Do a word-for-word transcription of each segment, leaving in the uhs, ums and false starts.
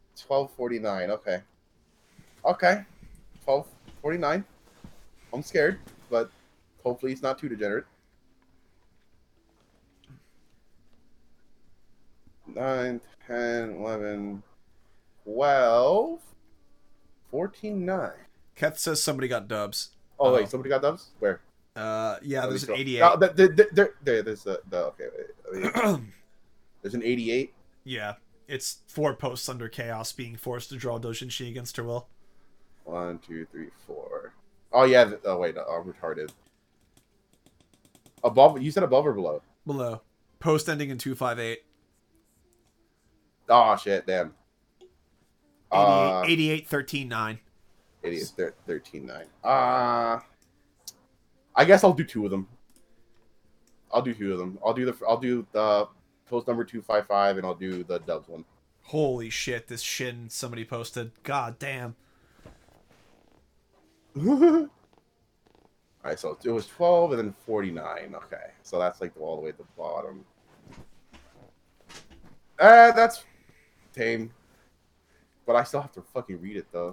twelve forty-nine. Okay. Okay. twelve forty-nine. I'm scared, but hopefully it's not too degenerate. nine, ten, eleven, twelve, fourteen, nine. Keth says somebody got dubs. Oh, Uh wait, somebody got dubs? Where? oh. Uh, yeah, Oh, there's an oh, eighty-eight. there, there, there, there, there's the, the okay, wait, wait. There's an eighty-eight. Yeah, it's four posts under Chaos being forced to draw Dojinshi against her will. One, two, three, four. Oh, yeah. Oh, wait, no, I'm retarded. Above, you said above or below? Below. Post ending in two five eight. Oh, shit, damn. Uh, eighty-eight, thirteen, nine. eighty-eight, thirteen, nine. Uh, I guess I'll do two of them. I'll do two of them. I'll do the, I'll do the post number two five five, and I'll do the dubs one. Holy shit, this shin somebody posted. God damn. Alright, so it was twelve and then forty-nine. Okay, so that's like all the way to the bottom. Uh, that's tame. But I still have to fucking read it, though.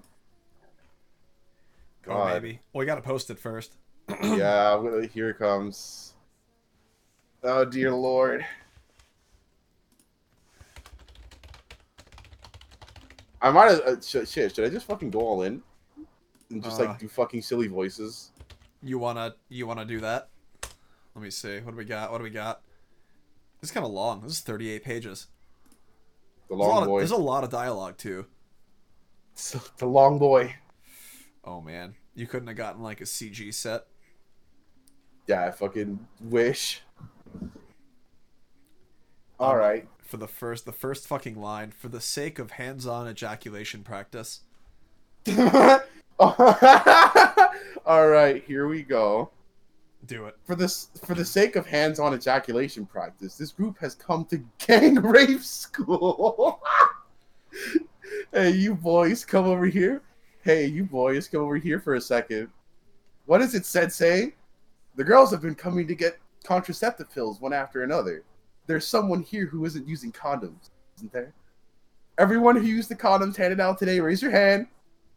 God. Oh, maybe. Well, we gotta post it first. Yeah, here it comes. Oh, dear Lord. I might have... Uh, sh shit, should I just fucking go all in? And just, uh, like, do fucking silly voices? You wanna... You wanna do that? Let me see. What do we got? What do we got? This is kind of long. This is thirty-eight pages. The long there's boy. Of, there's a lot of dialogue, too. It's the long boy. Oh, man. You couldn't have gotten, like, a C G set? Yeah, I fucking wish. Alright. Um, for the first, the first fucking line, for the sake of hands-on ejaculation practice. Alright, here we go. Do it. For this, for the sake of hands-on ejaculation practice, this group has come to gang rape school. Hey, you boys, come over here. Hey, you boys, come over here for a second. What is it, Sensei? The girls have been coming to get contraceptive pills one after another. There's someone here who isn't using condoms, isn't there? Everyone who used the condoms handed out today, raise your hand.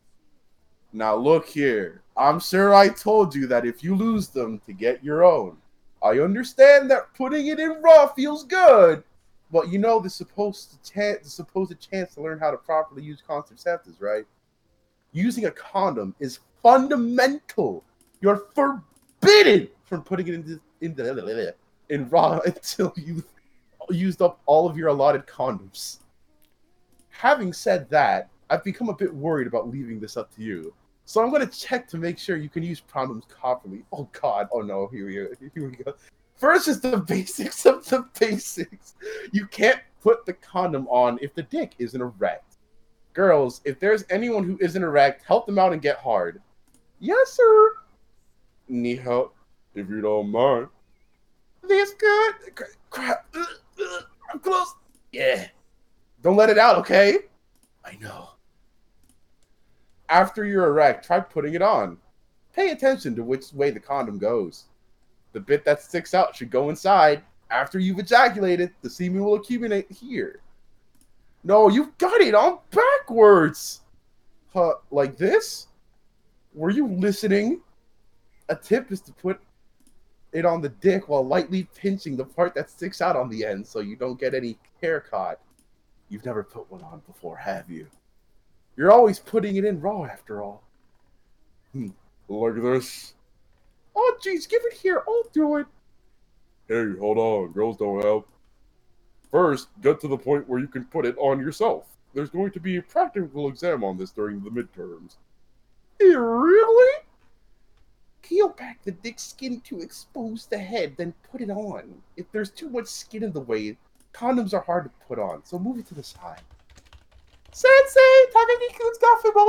Now look here. I'm sure I told you that if you lose them, to get your own. I understand that putting it in raw feels good, but you know the supposed chance, the supposed chance to learn how to properly use contraceptives, right? Using a condom is fundamental. You're forbidden from putting it into in, in raw until you've used up all of your allotted condoms. Having said that, I've become a bit worried about leaving this up to you. So I'm going to check to make sure you can use condoms properly. Oh, God. Oh, no. Here we go. Here we go. First is the basics of the basics. You can't put the condom on if the dick isn't erect. Girls, if there's anyone who isn't erect, help them out and get hard. Yes, sir. Need help, if you don't mind. This good. Crap. I'm close. Yeah. Don't let it out, okay? I know. After you're erect, try putting it on. Pay attention to which way the condom goes. The bit that sticks out should go inside. After you've ejaculated, the semen will accumulate here. No, you've got it on backwards. Huh, like this? Were you listening? A tip is to put it on the dick while lightly pinching the part that sticks out on the end so you don't get any hair caught. You've never put one on before, have you? You're always putting it in raw, after all. Hmm. Look at this. Oh, jeez, give it here. I'll do it. Hey, hold on. Girls don't help. First, get to the point where you can put it on yourself. There's going to be a practical exam on this during the midterms. Really? Peel back the dick skin to expose the head, then put it on. If there's too much skin in the way, condoms are hard to put on, so move it to the side. Sensei, Takagi-kun's got